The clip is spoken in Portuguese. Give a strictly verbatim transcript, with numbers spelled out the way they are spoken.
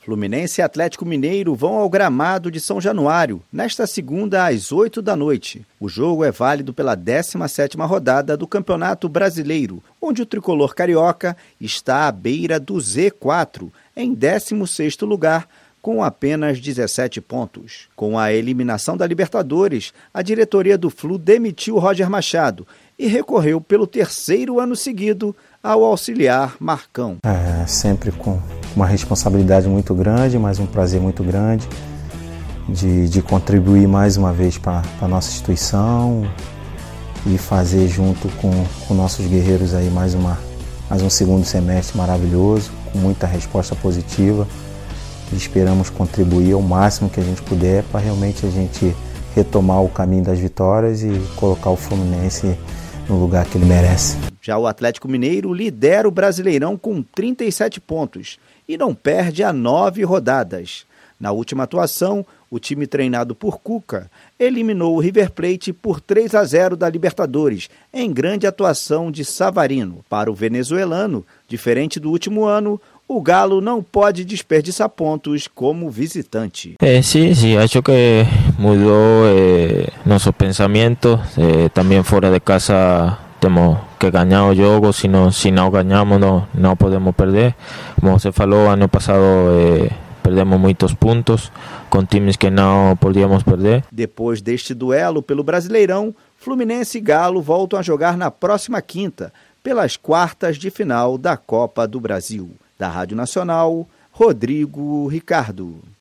Fluminense e Atlético Mineiro vão ao gramado de São Januário, nesta segunda às oito da noite. O jogo é válido pela décima sétima rodada do Campeonato Brasileiro, onde o tricolor carioca está à beira do Z quatro, em décimo sexto lugar, com apenas dezessete pontos. Com a eliminação da Libertadores, a diretoria do Flu demitiu Roger Machado e recorreu pelo terceiro ano seguido ao auxiliar Marcão. É, sempre com uma responsabilidade muito grande, mas um prazer muito grande de, de contribuir mais uma vez para a nossa instituição e fazer junto com, com nossos guerreiros aí mais, uma, mais um segundo semestre maravilhoso, com muita resposta positiva. E esperamos contribuir ao máximo que a gente puder para realmente a gente retomar o caminho das vitórias e colocar o Fluminense no lugar que ele merece. Já o Atlético Mineiro lidera o Brasileirão com trinta e sete pontos e não perde há nove rodadas. Na última atuação, o time treinado por Cuca eliminou o River Plate por três a zero da Libertadores, em grande atuação de Savarino. Para o venezuelano, diferente do último ano, o Galo não pode desperdiçar pontos como visitante. Eh, sí, sí, acho que mudou eh, nossos pensamentos. Eh, também fora de casa temos que ganhar o jogo. Se não, se não ganhamos, não, não podemos perder. Como você falou, ano passado eh, perdemos muitos pontos com times que não podíamos perder. Depois deste duelo pelo Brasileirão, Fluminense e Galo voltam a jogar na próxima quinta, pelas quartas de final da Copa do Brasil. Da Rádio Nacional, Rodrigo Ricardo.